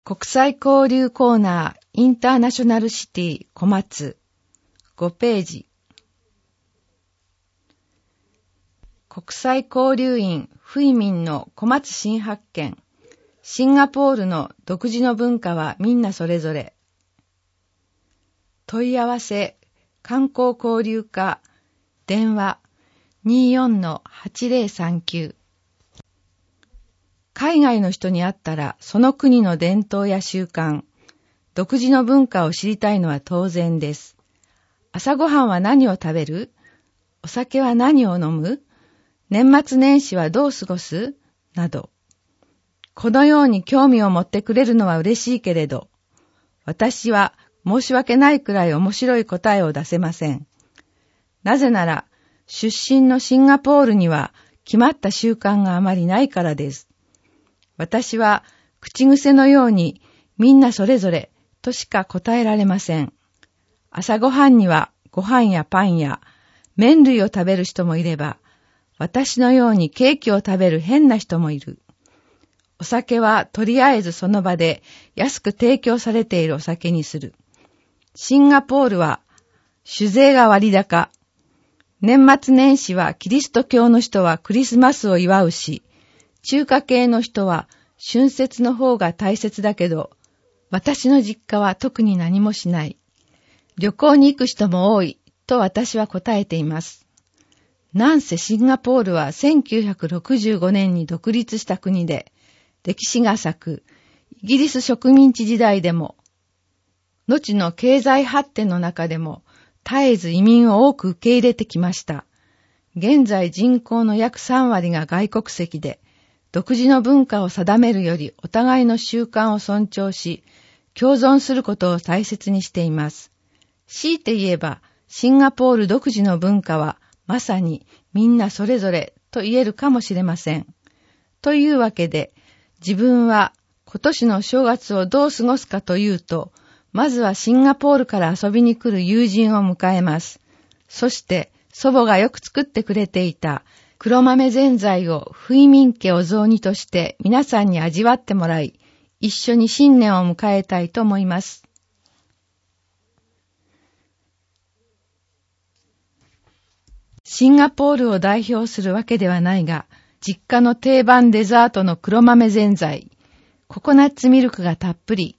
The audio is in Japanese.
国際交流コーナーインターナショナルシティ小松5ページ。国際交流員フイミンの小松新発見。シンガポールの独自の文化はみんなそれぞれ。問い合わせ観光交流課電話 24-8039。海外の人に会ったらその国の伝統や習慣、独自の文化を知りたいのは当然です。朝ごはんは何を食べる？お酒は何を飲む？年末年始はどう過ごす？など。このように興味を持ってくれるのは嬉しいけれど、私は申し訳ないくらい面白い答えを出せません。なぜなら、出身のシンガポールには決まった習慣があまりないからです。私は口癖のようにみんなそれぞれとしか答えられません。朝ごはんにはご飯やパンや麺類を食べる人もいれば、私のようにケーキを食べる変な人もいる。お酒はとりあえずその場で安く提供されているお酒にする。シンガポールは酒税が割高。年末年始はキリスト教の人はクリスマスを祝うし、中華系の人は春節の方が大切だけど、私の実家は特に何もしない。旅行に行く人も多いと私は答えています。なんせシンガポールは1965年に独立した国で、歴史が浅く、イギリス植民地時代でも、後の経済発展の中でも、絶えず移民を多く受け入れてきました。現在人口の約3割が外国籍で、独自の文化を定めるよりお互いの習慣を尊重し、共存することを大切にしています。強いて言えば、シンガポール独自の文化は、まさにみんなそれぞれと言えるかもしれません。というわけで、自分は今年の正月をどう過ごすかというと、まずはシンガポールから遊びに来る友人を迎えます。そして祖母がよく作ってくれていた黒豆ぜんざいをフイミン家お雑煮として皆さんに味わってもらい、一緒に新年を迎えたいと思います。シンガポールを代表するわけではないが、実家の定番デザートの黒豆ぜんざい、ココナッツミルクがたっぷり、